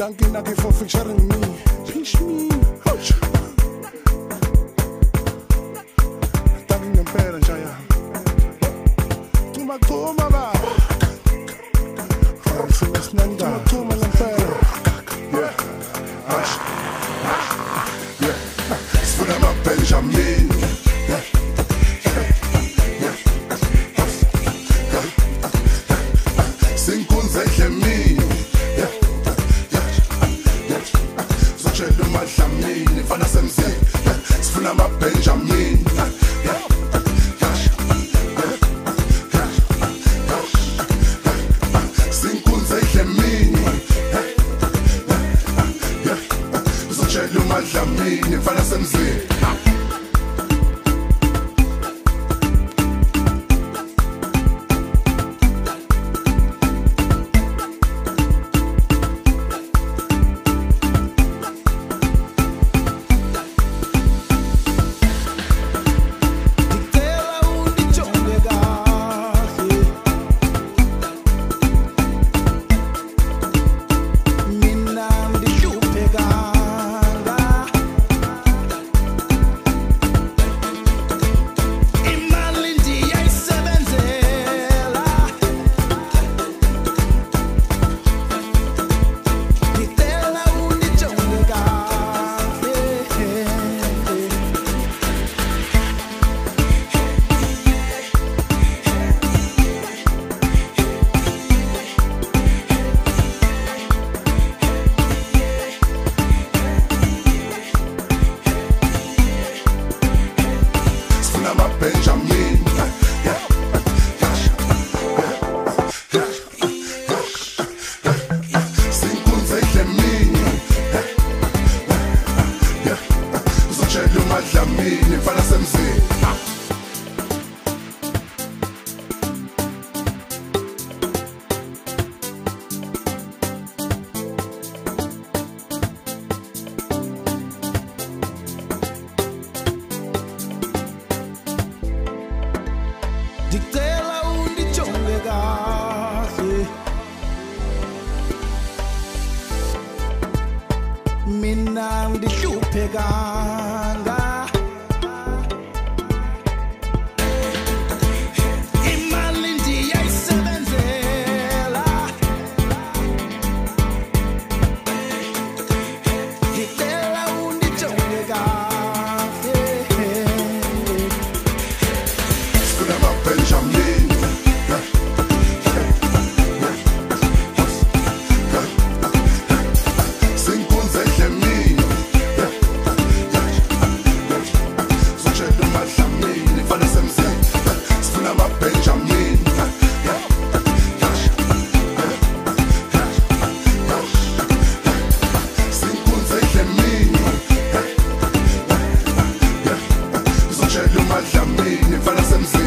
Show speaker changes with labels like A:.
A: Danke, Naki, for featuring me. Teach me. Danke ngempela njaya. Tuma ba. Tuma ngempela. Yeah. Yeah. Sifuna Benjamin. Sinkunze Dlamini. Zochela uMadlamini mfana semzini. Sifuna Benjamin. Sinkunze Dlamini. Zochela uMadlamini mfana semzini. Benjamin, Sinkunze Dlamini, Zochela uMadlamini mfana semzini.
B: Dictela undijonge kahle, mina ngihluphekanga. Imali ndiyayisebenzela, dictela undijonge kahle.
A: Benjamin, Sinkunze Dlamini, Zochela uMadlamini mfana semzini. Sifuna Benjamin, Sinkunze Dlamini, Zochela uMadlamini mfana semzini.